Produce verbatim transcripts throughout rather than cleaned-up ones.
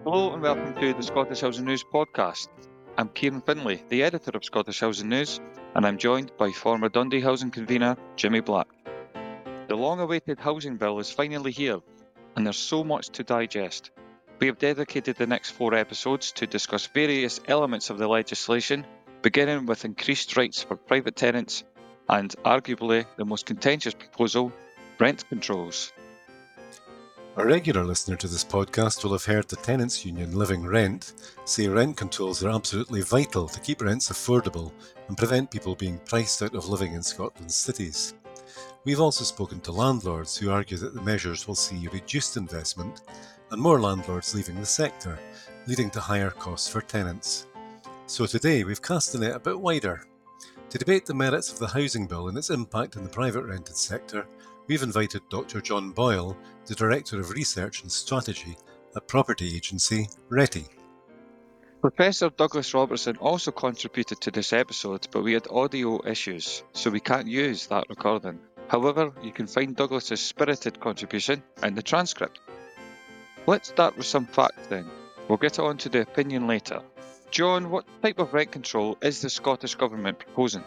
Hello and welcome to the Scottish Housing News podcast. I'm Kieran Finlay, the editor of Scottish Housing News, and I'm joined by former Dundee Housing convener Jimmy Black. The long-awaited housing bill is finally here, and there's so much to digest. We have dedicated the next four episodes to discuss various elements of the legislation, beginning with increased rights for private tenants and, arguably, the most contentious proposal, rent controls. A regular listener to this podcast will have heard the tenants' union Living Rent say rent controls are absolutely vital to keep rents affordable and prevent people being priced out of living in Scotland's cities. We've also spoken to landlords who argue that the measures will see reduced investment and more landlords leaving the sector, leading to higher costs for tenants. So today we've cast the net a bit wider. To debate the merits of the housing bill and its impact on the private rented sector, we've invited Doctor John Boyle, the Director of Research and Strategy at property agency RETI. Professor Douglas Robertson also contributed to this episode, but we had audio issues, so we can't use that recording. However, you can find Douglas's spirited contribution in the transcript. Let's start with some facts then. We'll get on to the opinion later. John, what type of rent control is the Scottish Government proposing?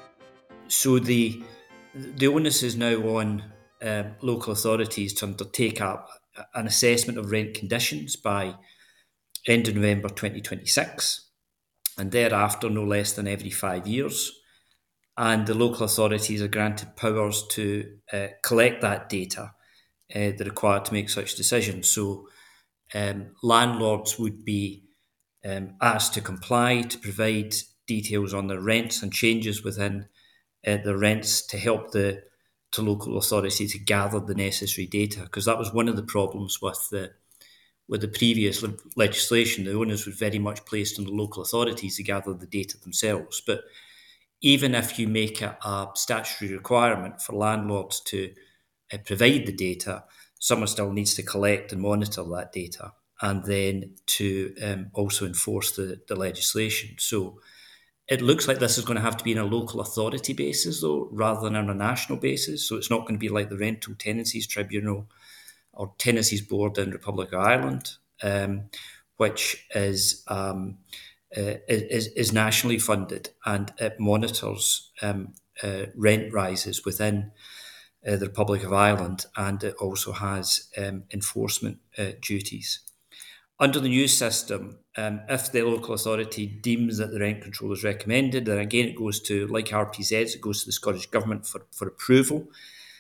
So the the onus is now on um, local authorities to undertake a, an assessment of rent conditions by end of November twenty twenty-six, and thereafter no less than every five years. And the local authorities are granted powers to uh, collect that data. Uh, they're required to make such decisions. So um, landlords would be um, asked to comply, to provide details on their rents and changes within uh, the rents to help the to local authority to gather the necessary data, because that was one of the problems with the with the previous le- legislation. The onus was very much placed on the local authorities to gather the data themselves. But even if you make it a statutory requirement for landlords to uh, provide the data, someone still needs to collect and monitor that data, and then to um, also enforce the, the legislation. So it looks like this is going to have to be on a local authority basis, though, rather than on a national basis. So it's not going to be like the Rental Tenancies Tribunal or Tenancies Board in Republic of Ireland, um, which is, um, uh, is is nationally funded, and it monitors um, uh, rent rises within uh, the Republic of Ireland, and it also has um, enforcement uh, duties. Under the new system, um, if the local authority deems that the rent control is recommended, then again it goes to, like R P Zs, it goes to the Scottish Government for, for approval.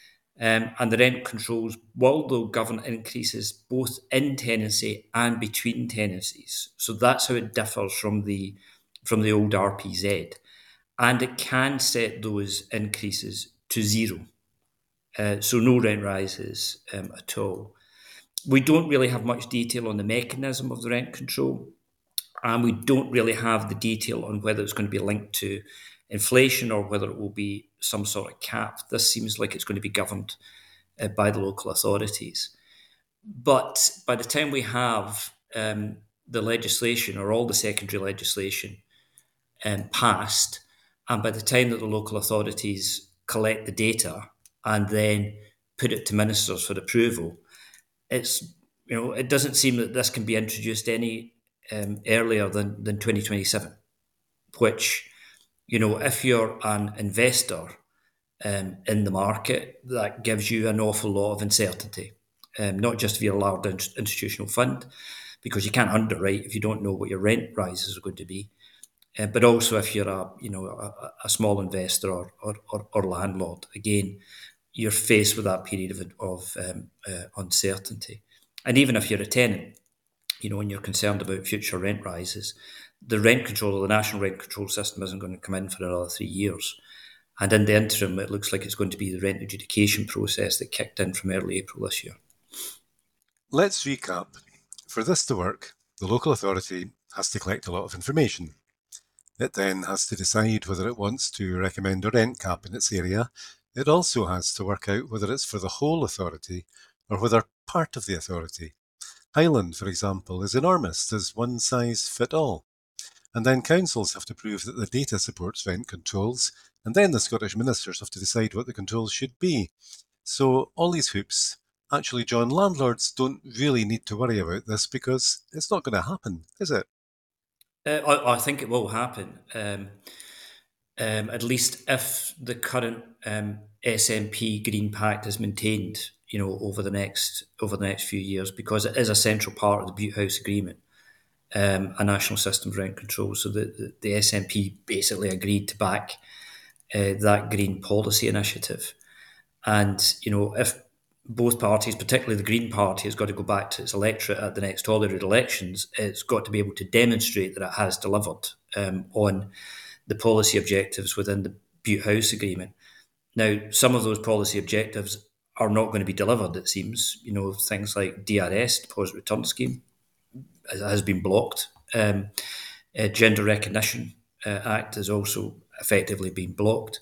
Um, and the rent controls will, though, govern increases both in tenancy and between tenancies. So that's how it differs from the from the old R P Z. And it can set those increases to zero. Uh, so no rent rises um, at all. We don't really have much detail on the mechanism of the rent control, and we don't really have the detail on whether it's going to be linked to inflation or whether it will be some sort of cap. This seems like it's going to be governed uh, by the local authorities. But by the time we have um, the legislation or all the secondary legislation um, passed, and by the time that the local authorities collect the data and then put it to ministers for approval, it's you know it doesn't seem that this can be introduced any um, earlier than, than twenty twenty-seven, which, you know, if you're an investor um, in the market, that gives you an awful lot of uncertainty, um, not just if you're a large in- institutional fund, because you can't underwrite if you don't know what your rent rises are going to be, uh, but also if you're a you know a, a small investor or, or, or, or landlord, again, you're faced with that period of, of um, uh, uncertainty. And even if you're a tenant, you know, and you're concerned about future rent rises, the rent control or the national rent control system isn't going to come in for another three years. And in the interim, it looks like it's going to be the rent adjudication process that kicked in from early April this year. Let's recap. For this to work, the local authority has to collect a lot of information. It then has to decide whether it wants to recommend a rent cap in its area. It also has to work out whether it's for the whole authority or whether part of the authority. Highland, for example, is enormous. Does one size fit all? And then councils have to prove that the data supports rent controls, and then the Scottish ministers have to decide what the controls should be. So all these hoops Actually, John, landlords don't really need to worry about this because it's not going to happen, is it? Uh, I, I think it will happen. Um, um, at least if the current um, S N P Green Pact is maintained, you know, over the next over the next few years, because it is a central part of the Butte House Agreement, um, a national system of rent control. So the, the, the S N P basically agreed to back uh, that green policy initiative, and you know, if both parties, particularly the Green Party, has got to go back to its electorate at the next Holyrood elections, it's got to be able to demonstrate that it has delivered um, on the policy objectives within the Butte House Agreement. Now, some of those policy objectives are not going to be delivered, it seems. You know, things like D R S, Deposit Return Scheme, has been blocked. Um, uh, Gender Recognition uh, Act has also effectively been blocked.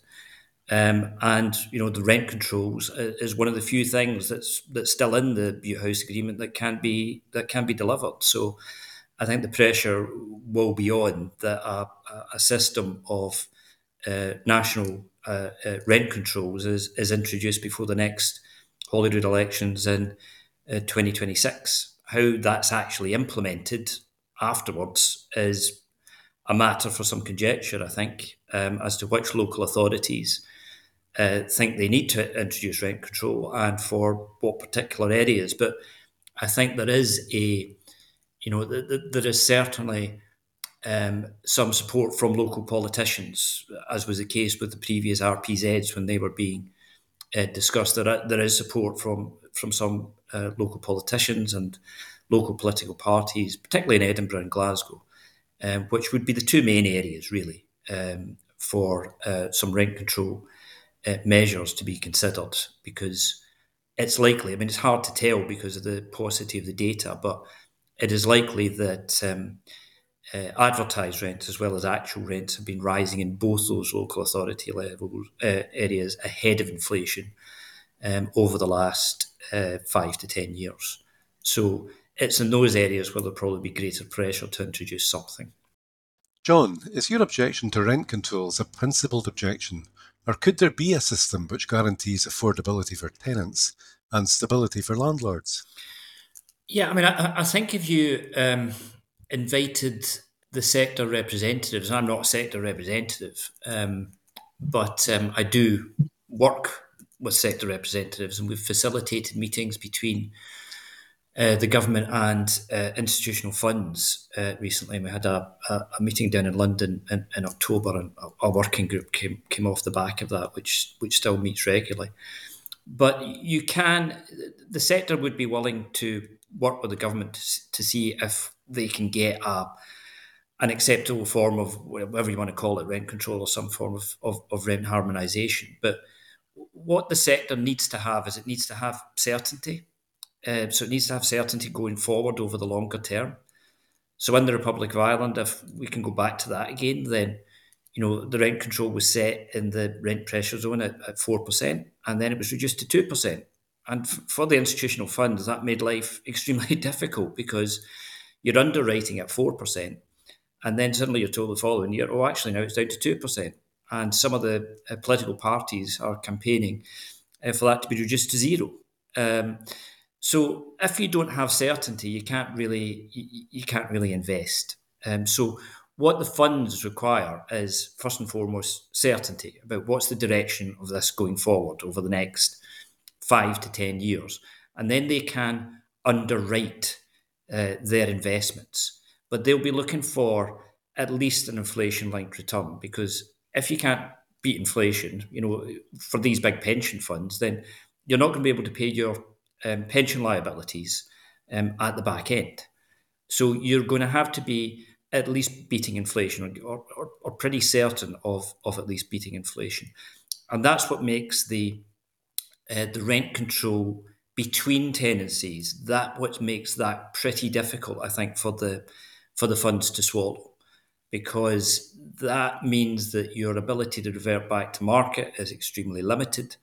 Um, and you know, the rent controls is one of the few things that's that's still in the Butte House Agreement that can be that can be delivered. So I think the pressure will be on that a, a system of uh, national uh, uh, rent controls is, is introduced before the next Holyrood elections in uh, twenty twenty-six. How that's actually implemented afterwards is a matter for some conjecture, I think, um, as to which local authorities uh, think they need to introduce rent control and for what particular areas. But I think there is a, you know, th- th- there is certainly um, some support from local politicians, as was the case with the previous R P Zs when they were being uh, discussed. There, are, there is support from from some uh, local politicians and local political parties, particularly in Edinburgh and Glasgow, um, which would be the two main areas really um, for uh, some rent control uh, measures to be considered, because it's likely, I mean, it's hard to tell because of the paucity of the data, but it is likely that um, uh, advertised rents as well as actual rents have been rising in both those local authority levels uh, areas ahead of inflation um, over the last uh, five to ten years. So it's in those areas where there'll probably be greater pressure to introduce something. John, is your objection to rent controls a principled objection, or could there be a system which guarantees affordability for tenants and stability for landlords? Yeah, I mean, I, I think if you um, invited the sector representatives, and I'm not a sector representative, um, but um, I do work with sector representatives, and we've facilitated meetings between uh, the government and uh, institutional funds uh, recently. And we had a, a, a meeting down in London in, in October, and a, a working group came came off the back of that, which which still meets regularly. But you can, the sector would be willing to work with the government to, to see if they can get a an acceptable form of whatever you want to call it, rent control or some form of, of, of rent harmonisation. But what the sector needs to have is it needs to have certainty. Uh, so it needs to have certainty going forward over the longer term. So in the Republic of Ireland, if we can go back to that again, then you know the rent control was set in the rent pressure zone at, at four percent, and then it was reduced to two percent. And f- for the institutional funds, that made life extremely difficult because you're underwriting at four percent, and then suddenly you're told the following year, oh, actually now it's down to two percent. And some of the uh, political parties are campaigning uh, for that to be reduced to zero. Um, so if you don't have certainty, you can't really you, you can't really invest. Um, so what the funds require is first and foremost certainty about what's the direction of this going forward over the next five to ten years, and then they can underwrite uh, their investments. But they'll be looking for at least an inflation-linked return, because if you can't beat inflation, you know, for these big pension funds, then you're not going to be able to pay your um, pension liabilities um, at the back end. So you're going to have to be at least beating inflation, or, or, or pretty certain of, of at least beating inflation. And that's what makes the uh, the rent control between tenancies, that what makes that pretty difficult, I think, for the for the funds to swallow, because that means that your ability to revert back to market is extremely limited,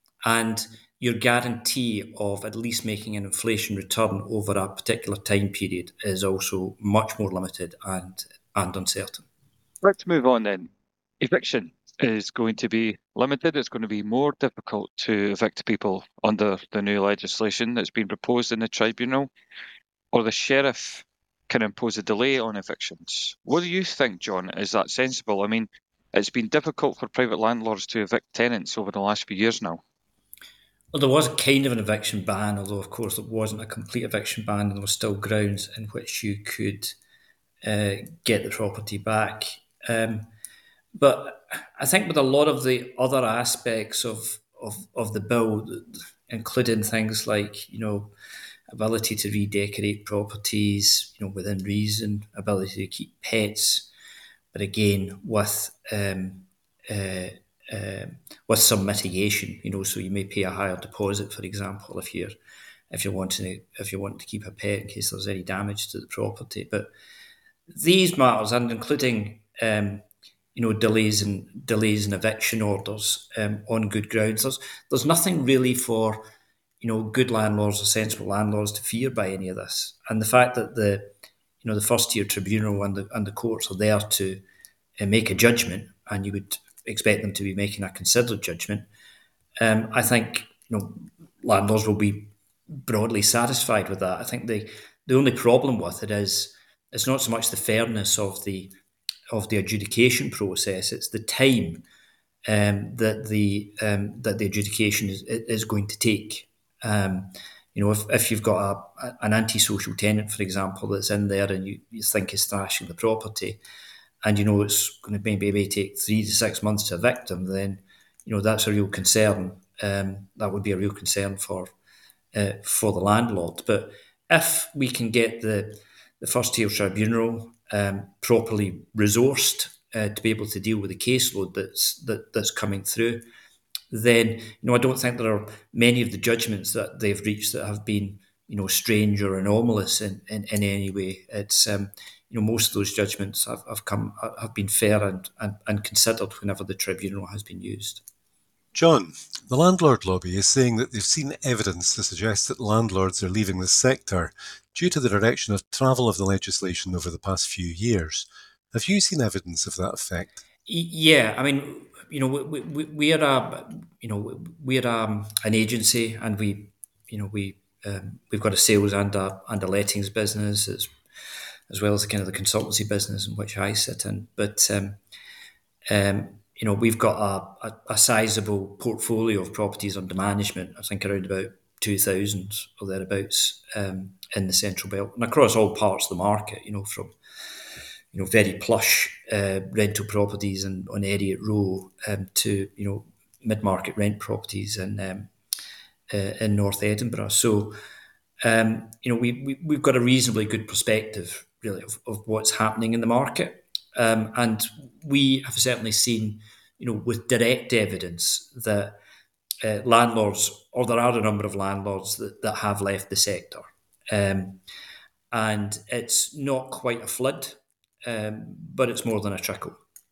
and your guarantee of at least making an inflation return over a particular time period is also much more limited and, and uncertain. Let's move on then. Eviction. is going to be limited. It's going to be more difficult to evict people under the new legislation that's been proposed in the tribunal, or the sheriff can impose a delay on evictions. What do you think, John? Is that sensible? I mean, it's been difficult for private landlords to evict tenants over the last few years now. Well, there was a kind of an eviction ban, although of course it wasn't a complete eviction ban, and there were still grounds in which you could uh, get the property back. Um, but I think with a lot of the other aspects of, of, of the bill, including things like, you know, ability to redecorate properties, you know, within reason, ability to keep pets, but again with um, uh, uh, with some mitigation, you know, so you may pay a higher deposit, for example, if you're if you're wanting to if you want to keep a pet in case there's any damage to the property. But these matters, and including um, you know delays and delays in eviction orders um, on good grounds, there's there's nothing really for you know good landlords or sensible landlords to fear by any of this. And the fact that the you know the first tier tribunal and the and the courts are there to uh, make a judgment, and you would expect them to be making a considered judgment. Um, I think you know landlords will be broadly satisfied with that. I think the the only problem with it is it's not so much the fairness of the of the adjudication process; it's the time um, that the um, that the adjudication is is going to take. Um, you know, if, if you've got a, an antisocial tenant, for example, that's in there and you, you think is thrashing the property, and you know it's going to maybe take three to six months to evict them, then you know that's a real concern. Um, that would be a real concern for uh, for the landlord. But if we can get the the first tier tribunal um, properly resourced uh, to be able to deal with the caseload that's that, that's coming through, then you know I don't think there are many of the judgments that they've reached that have been you know strange or anomalous in, in, in any way. It's um, you know most of those judgments have, have come have been fair and, and, and considered whenever the tribunal has been used. John, the landlord lobby is saying that they've seen evidence to suggest that landlords are leaving the sector due to the direction of travel of the legislation over the past few years. Have you seen evidence of that effect? Yeah, I mean, you know, we, we, we are a, you know, we're um, an agency, and we, you know, we um, we've got a sales and a and a lettings business as as well as kind of the consultancy business in which I sit in. But um, um, you know, we've got a, a, a sizable portfolio of properties under management. I think around about two thousand or thereabouts um, in the Central Belt and across all parts of the market. You know, from you know very plush uh, rental properties and on Heriot Row um, to you know mid-market rent properties in um, uh, in North Edinburgh. So um, you know we, we we've got a reasonably good perspective really of, of what's happening in the market. Um, and we have certainly seen, you know, with direct evidence that uh, landlords, or there are a number of landlords that, that have left the sector. Um, and it's not quite a flood, um, but it's more than a trickle.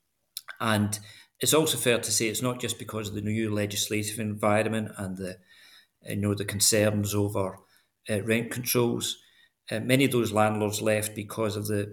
And it's also fair to say it's not just because of the new legislative environment and the, you know, the concerns over uh, rent controls. Uh, many of those landlords left because of the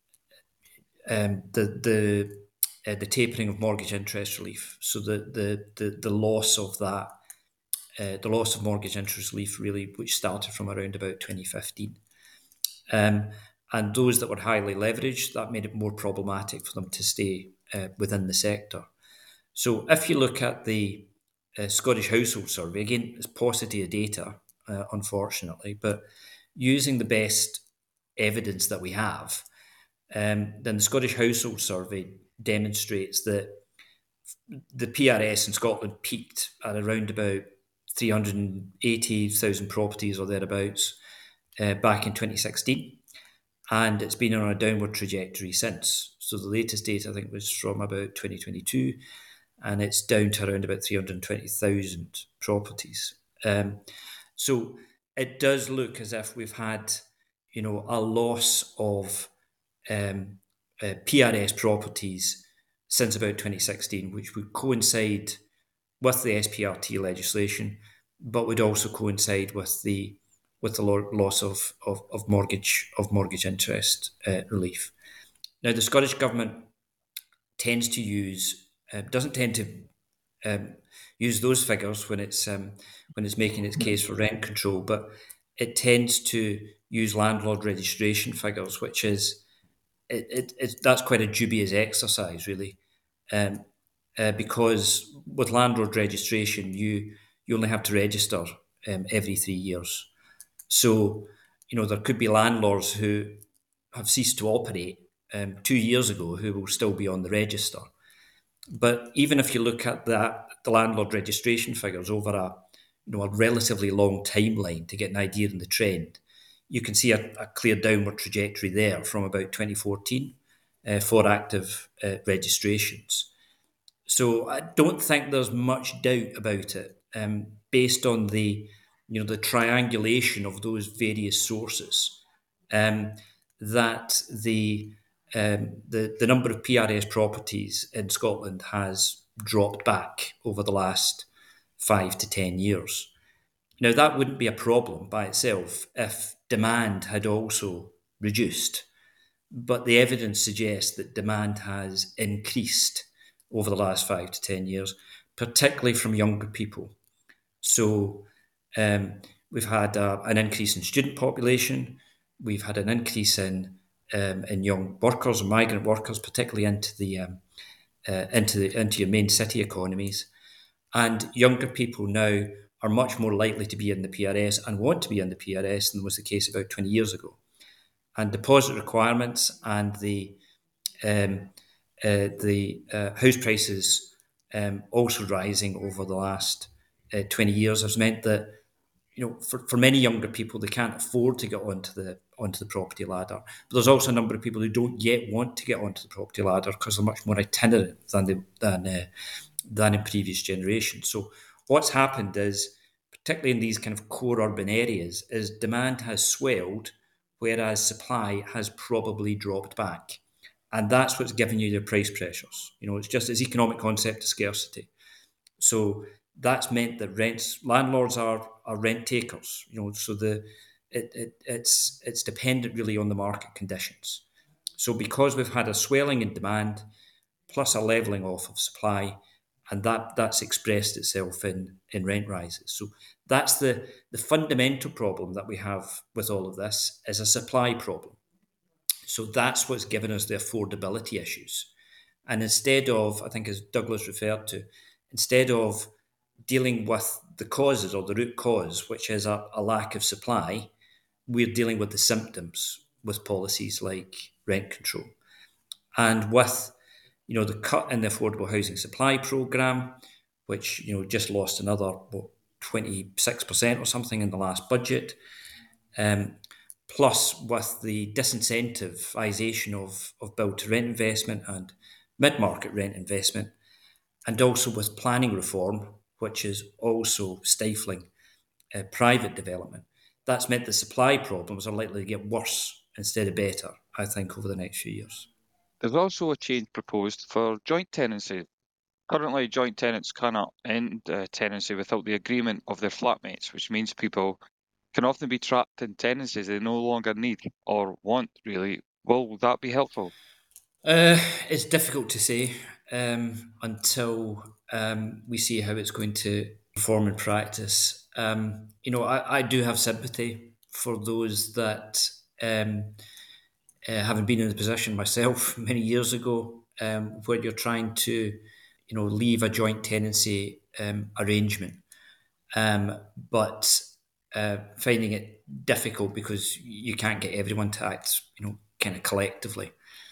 Um, the the uh, the tapering of mortgage interest relief, so the the the, the loss of that, uh, the loss of mortgage interest relief, really, which started from around about twenty fifteen, um, and those that were highly leveraged, that made it more problematic for them to stay uh, within the sector. So, if you look at the uh, Scottish Household Survey, again, it's paucity of data, uh, unfortunately, but using the best evidence that we have. Um, then the Scottish Household Survey demonstrates that the P R S in Scotland peaked at around about three hundred eighty thousand properties or thereabouts uh, back in twenty sixteen, and it's been on a downward trajectory since. So the latest data I think was from about twenty twenty-two, and it's down to around about three hundred twenty thousand properties. Um, so it does look as if we've had, you know, a loss of Um, uh, P R S properties since about twenty sixteen, which would coincide with the S P R T legislation, but would also coincide with the with the lo- loss of, of of mortgage of mortgage interest uh, relief. Now, the Scottish Government tends to use uh, doesn't tend to um, use those figures when it's um, when it's making its case for rent control, but it tends to use landlord registration figures, which is it, it, it that's quite a dubious exercise, really, um, uh, because with landlord registration, you you only have to register um, every three years. So, you know, there could be landlords who have ceased to operate um, two years ago who will still be on the register. But even if you look at that, the landlord registration figures over a you know a relatively long timeline to get an idea in the trend, you can see a, a clear downward trajectory there from about twenty fourteen uh, for active uh, registrations. So I don't think there's much doubt about it, um, based on the you know the triangulation of those various sources, um, that the um, the the number of P R S properties in Scotland has dropped back over the last five to ten years. Now that wouldn't be a problem by itself if demand had also reduced, but the evidence suggests that demand has increased over the last five to ten years, particularly from younger people. So um, we've had uh, an increase in student population. We've had an increase in um, in young workers and migrant workers, particularly into the um, uh, into the into your main city economies. And younger people now are much more likely to be in the P R S and want to be in the P R S than was the case about twenty years ago. And deposit requirements and the um, uh, the uh, house prices um, also rising over the last uh, twenty years has meant that you know for, for many younger people they can't afford to get onto the onto the property ladder. But there's also a number of people who don't yet want to get onto the property ladder because they're much more itinerant than they, than uh, than in previous generations. So what's happened is, particularly in these kind of core urban areas, is demand has swelled, whereas supply has probably dropped back. And that's what's giving you your price pressures. You know, it's just this economic concept of scarcity. So that's meant that rents landlords are are rent takers. You know, so the it, it it's it's dependent really on the market conditions. So because we've had a swelling in demand plus a leveling off of supply, and that that's expressed itself in in rent rises. So that's the the fundamental problem that we have with all of this is a supply problem. So that's what's given us the affordability issues. And instead of, I think as Douglas referred to, instead of dealing with the causes or the root cause, which is a, a lack of supply, we're dealing with the symptoms with policies like rent control. And with, you know, the cut in the affordable housing supply programme, which, you know, just lost another, what, twenty-six percent or something in the last budget, um, plus with the disincentivization of, of build-to-rent investment and mid-market rent investment, and also with planning reform, which is also stifling uh, private development. That's meant the supply problems are likely to get worse instead of better, I think, over the next few years. There's also a change proposed for joint tenancy. Currently, joint tenants cannot end uh, tenancy without the agreement of their flatmates, which means people can often be trapped in tenancies they no longer need or want, really. Will that be helpful? Uh, it's difficult to say um, until um, we see how it's going to perform in practice. Um, you know, I, I do have sympathy for those that, um, uh, having been in the position myself many years ago, um, where you're trying to, you know, leave a joint tenancy um, arrangement, um, but uh, finding it difficult because you can't get everyone to act, you know, kind of collectively.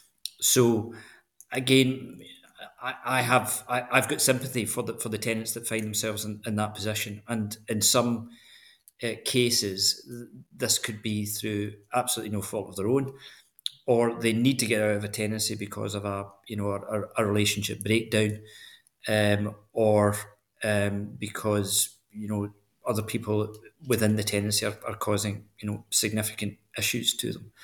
So again, I, I have I, I've got sympathy for the for the tenants that find themselves in, in that position, and in some uh, cases, this could be through absolutely no fault of their own, or they need to get out of a tenancy because of a you know a, a relationship breakdown, um, or um, because you know other people within the tenancy are, are causing you know significant issues to them.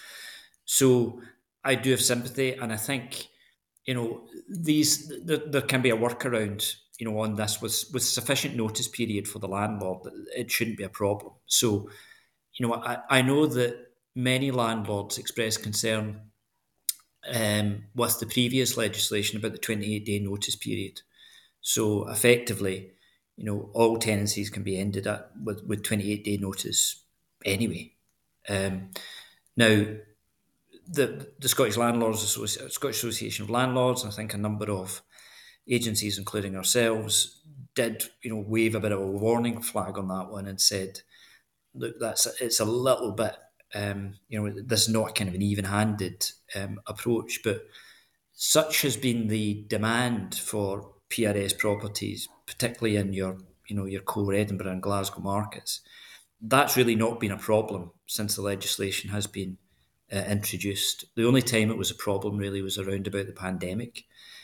So I do have sympathy, and I think you know these there, there can be a workaround you know on this with with sufficient notice period for the landlord. It shouldn't be a problem. So you know I, I know that many landlords express concern um, with the previous legislation about the twenty-eight day notice period. So effectively, you know, all tenancies can be ended at with, with twenty-eight day notice anyway. Um, now, the the Scottish Landlords Associ- Scottish Association of Landlords, I think a number of agencies, including ourselves, did you know wave a bit of a warning flag on that one and said, look, that's it's a little bit, um, you know, this is not kind of an even-handed um, approach, but such has been the demand for P R S properties, particularly in your, you know, your core Edinburgh and Glasgow markets. That's really not been a problem since the legislation has been uh, introduced. The only time it was a problem really was around about the pandemic,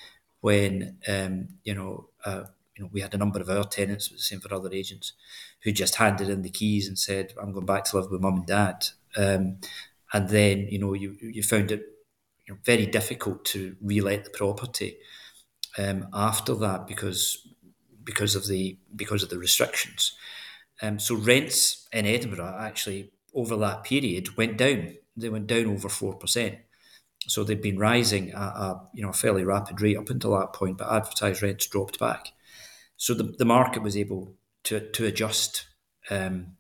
when um, you know, uh, you know, we had a number of our tenants, the same for other agents, who just handed in the keys and said, "I'm going back to live with mum and dad." Um, and then you know, you you found it you know, very difficult to relet the property um, after that because because of the because of the restrictions. Um, so rents in Edinburgh actually over that period went down. They went down over four percent. So they'd been rising at a you know a fairly rapid rate up until that point, but advertised rents dropped back. So the, the market was able to to adjust um,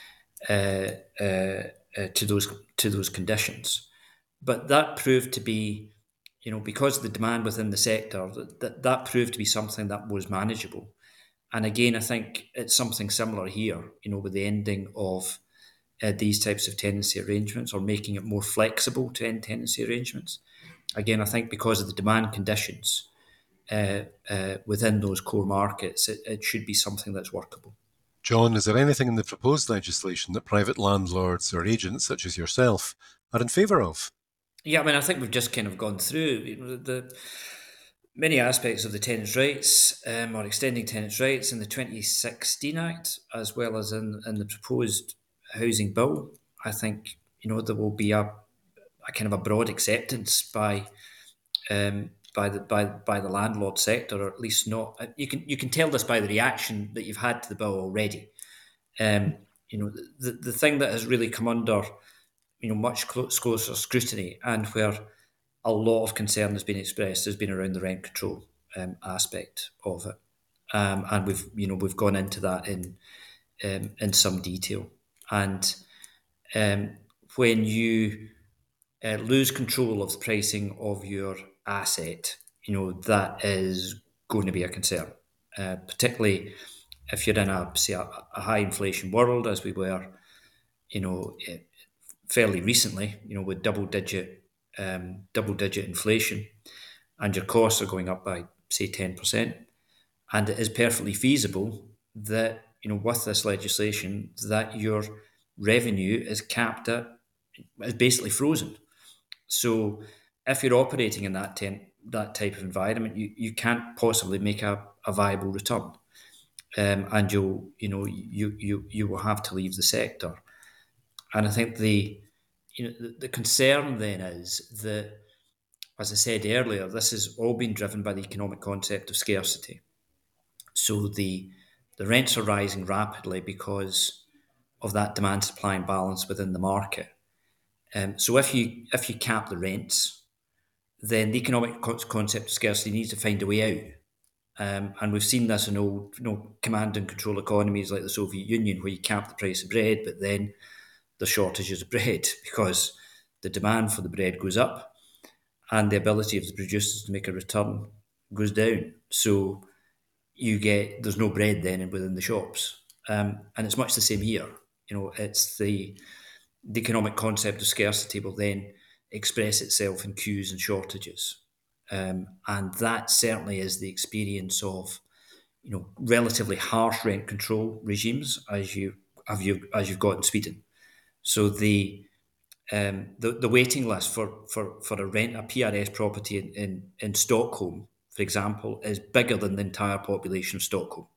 uh, uh, uh, to those to those conditions. But that proved to be, you know, because of the demand within the sector, that, that, that proved to be something that was manageable. And again, I think it's something similar here, you know, with the ending of uh, these types of tenancy arrangements or making it more flexible to end tenancy arrangements. Again, I think because of the demand conditions uh, uh, within those core markets, it, it should be something that's workable. John, is there anything in the proposed legislation that private landlords or agents such as yourself are in favour of? Yeah, I mean, I think we've just kind of gone through you know, the many aspects of the tenants' rights um, or extending tenants' rights in the twenty sixteen Act, as well as in, in the proposed housing bill. I think you know there will be a, a kind of a broad acceptance by um, by the by by the landlord sector, or at least not. You can you can tell this by the reaction that you've had to the bill already. Um, you know, the the thing that has really come under you know much closer scrutiny and where a lot of concern has been expressed has been around the rent control um, aspect of it, um, and we've you know we've gone into that in um, in some detail. And um, when you uh, lose control of the pricing of your asset, you know that is going to be a concern, uh, particularly if you're in a say a, a high inflation world, as we were, you know, eh, fairly recently, you know, with double digit um, double digit inflation, and your costs are going up by say ten percent, and it is perfectly feasible that you know with this legislation that your revenue is capped at is basically frozen. So if you're operating in that ten, that type of environment, you, you can't possibly make a, a viable return, um, and you'll you know you you you will have to leave the sector. And I think the you know the, the concern then is that, as I said earlier, this has all been driven by the economic concept of scarcity. So the the rents are rising rapidly because of that demand supply and balance within the market. Um, so if you if you cap the rents, then the economic concept of scarcity needs to find a way out. Um, and we've seen this in old you know, command and control economies like the Soviet Union, where you cap the price of bread, but then the shortages of bread because the demand for the bread goes up and the ability of the producers to make a return goes down. So you get there's no bread then within the shops, um, and it's much the same here. You know, it's the the economic concept of scarcity will then express itself in queues and shortages, um, and that certainly is the experience of you know relatively harsh rent control regimes as you have you as you've got in Sweden. So the um, the, the waiting list for, for, for a rent a P R S property in, in, in Stockholm, for example, is bigger than the entire population of Stockholm.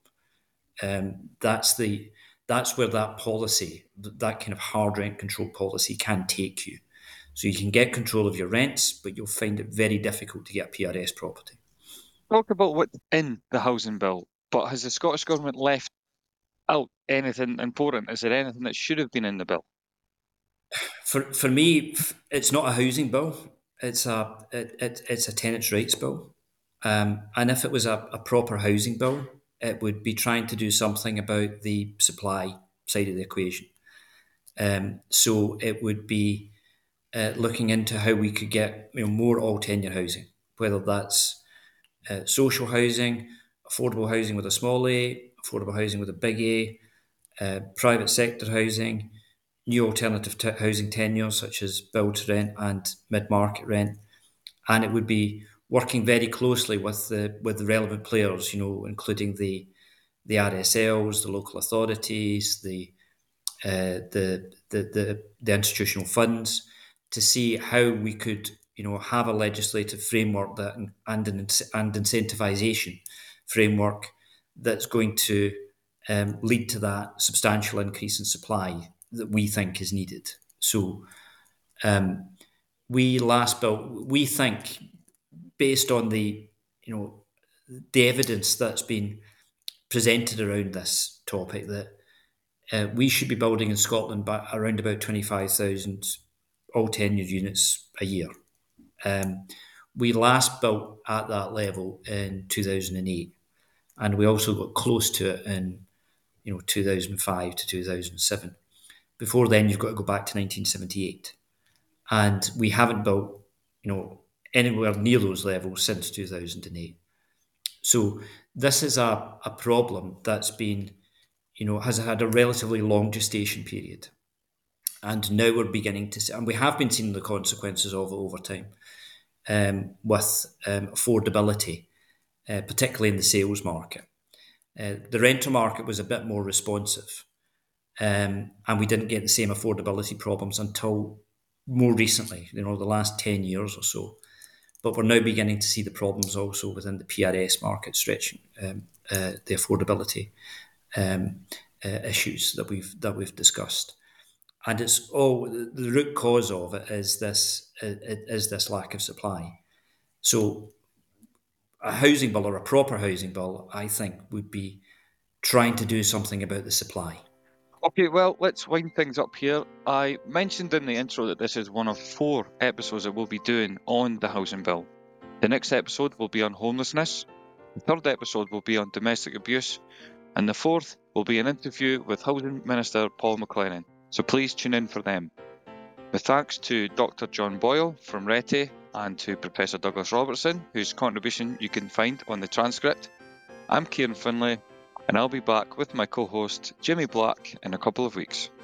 Um, that's the that's where that policy, that kind of hard rent control policy, can take you. So you can get control of your rents, but you'll find it very difficult to get a P R S property. Talk about what's in the housing bill, but has the Scottish Government left out anything important? Is there anything that should have been in the bill? For for me, it's not a housing bill. it's a it, it, it's a tenants' rights bill, um, and if it was a, a proper housing bill, it would be trying to do something about the supply side of the equation. Um, so it would be uh, looking into how we could get you know more all tenure housing, whether that's uh, social housing, affordable housing with a small a, affordable housing with a big A, uh, private sector housing, new alternative t- housing tenures such as build to rent and mid market rent, and it would be working very closely with the with the relevant players, you know, including the the R S Ls, the local authorities, the uh, the, the the the institutional funds, to see how we could, you know, have a legislative framework that and and an and incentivization framework that's going to um, lead to that substantial increase in supply that we think is needed. So um, we last built. We think, based on the you know the evidence that's been presented around this topic, that uh, we should be building in Scotland by around about twenty-five thousand all tenure units a year. Um, we last built at that level in two thousand eight, and we also got close to it in you know two thousand five to two thousand seven. Before then, you've got to go back to nineteen seventy-eight, and we haven't built you know anywhere near those levels since two thousand eight. So this is a, a problem that's been, you know, has had a relatively long gestation period. And now we're beginning to see, and we have been seeing the consequences of it over time um, with um, affordability, uh, particularly in the sales market. Uh, the rental market was a bit more responsive, um, and we didn't get the same affordability problems until more recently, you know, the last ten years or so. But we're now beginning to see the problems also within the P R S market stretching um, uh, the affordability um, uh, issues that we've that we've discussed, and it's all the root cause of it is this is this lack of supply. So a housing bill or a proper housing bill, I think, would be trying to do something about the supply. Okay, well, let's wind things up here. I mentioned in the intro that this is one of four episodes that we'll be doing on the housing bill. The next episode will be on homelessness, the third episode will be on domestic abuse, and the fourth will be an interview with Housing Minister Paul McLennan, so please tune in for them. With thanks to Doctor John Boyle from R E T I and to Professor Douglas Robertson, whose contribution you can find on the transcript, I'm Kieran Finlay, and I'll be back with my co-host Jimmy Black in a couple of weeks.